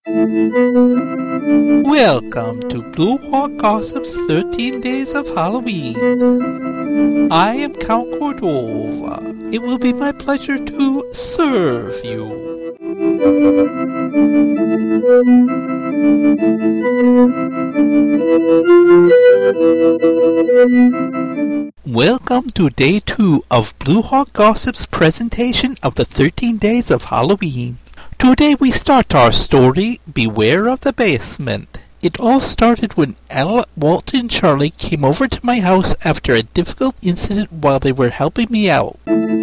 Welcome to Blue Hawk Gossip's 13 Days of Halloween. I am Count Cordova. It will be my pleasure to serve you. Welcome to Day 2 of Blue Hawk Gossip's presentation of the 13 Days of Halloween. Today we start our story, Beware of the Basement. It all started when Ella, Walt, and Charlie came over to my house after a difficult incident while they were helping me out.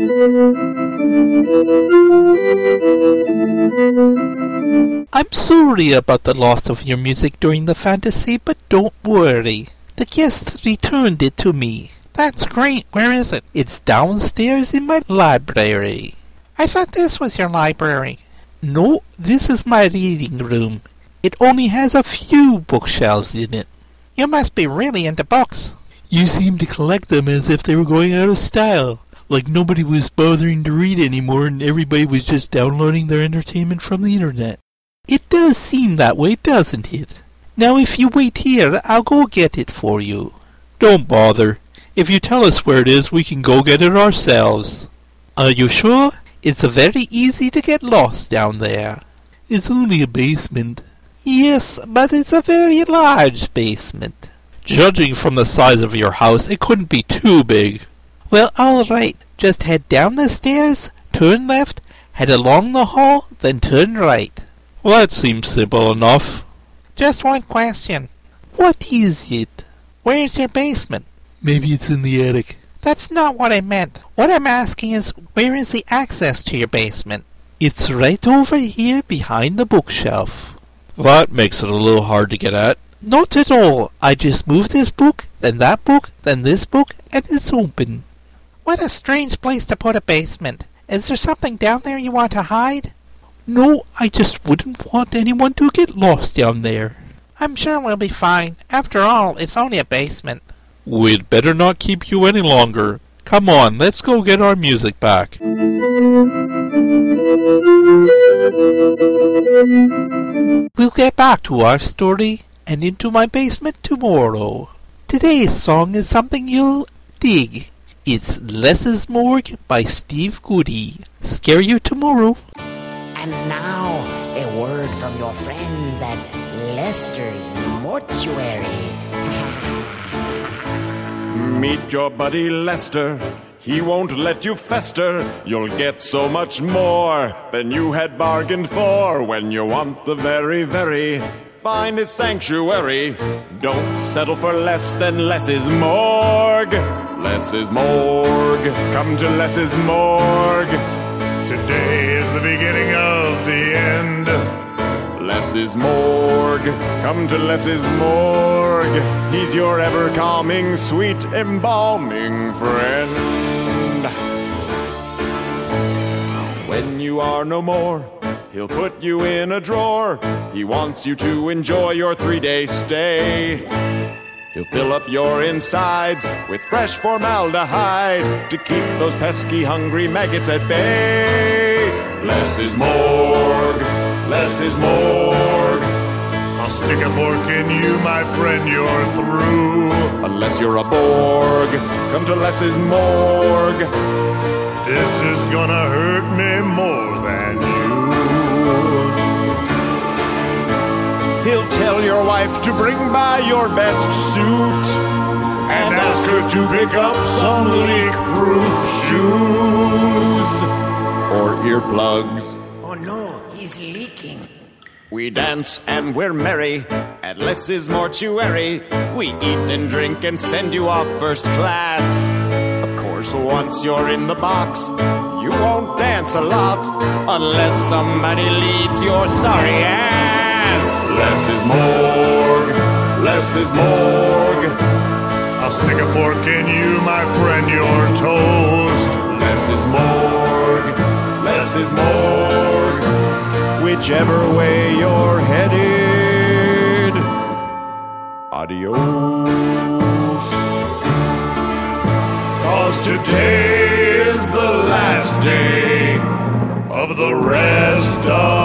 I'm sorry about the loss of your music during the fantasy, but don't worry. The guests returned it to me. That's great. Where is it? It's downstairs in my library. I thought this was your library. No, this is my reading room. It only has a few bookshelves in it. You must be really into books. You seem to collect them as if they were going out of style. Like nobody was bothering to read anymore and everybody was just downloading their entertainment from the internet. It does seem that way, doesn't it? Now if you wait here, I'll go get it for you. Don't bother. If you tell us where it is, we can go get it ourselves. Are you sure? It's very easy to get lost down there. It's only a basement. Yes, but it's a very large basement. Judging from the size of your house, it couldn't be too big. Well, all right. Just head down the stairs, turn left, head along the hall, then turn right. Well, that seems simple enough. Just one question. What is it? Where's your basement? Maybe it's in the attic. That's not what I meant. What I'm asking is, where is the access to your basement? It's right over here behind the bookshelf. That makes it a little hard to get at. Not at all. I just move this book, then that book, then this book, and it's open. What a strange place to put a basement. Is there something down there you want to hide? No, I just wouldn't want anyone to get lost down there. I'm sure we'll be fine. After all, it's only a basement. We'd better not keep you any longer. Come on, let's go get our music back. We'll get back to our story and into my basement tomorrow. Today's song is something you'll dig. It's Less is Morgue by Steve Goody. Scare you tomorrow. And now, a word from your friends at Lester's Mortuary. Meet your buddy Lester. He won't let you fester. You'll get so much more than you had bargained for. When you want the very, very finest sanctuary, don't settle for less than Less's Morgue. Less's Morgue. Come to Less's Morgue. Today is the beginning of the end. Less's Morgue. Come to Less's Morgue. He's your ever-calming, sweet, embalming friend. When you are no more, he'll put you in a drawer. He wants you to enjoy your 3-day stay. He'll fill up your insides with fresh formaldehyde to keep those pesky, hungry maggots at bay. Less is morgue. Less is morgue. I'll stick a fork in you, my friend, you're through. Unless you're a Borg, come to Less's Morgue. This is gonna hurt me more than you. He'll tell your wife to bring by your best suit and ask her to pick up some leak-proof shoes or earplugs. Oh no, he's leaking. We dance and we're merry at Less's Mortuary. We eat and drink and send you off first class. Of course, once you're in the box, you won't dance a lot unless somebody leads your sorry ass. Less is morgue. Less is morgue. I'll stick a fork in you, my friend, your toes. Less is morgue. Less is morgue. Whichever way you're headed, adios. 'Cause today is the last day of the rest of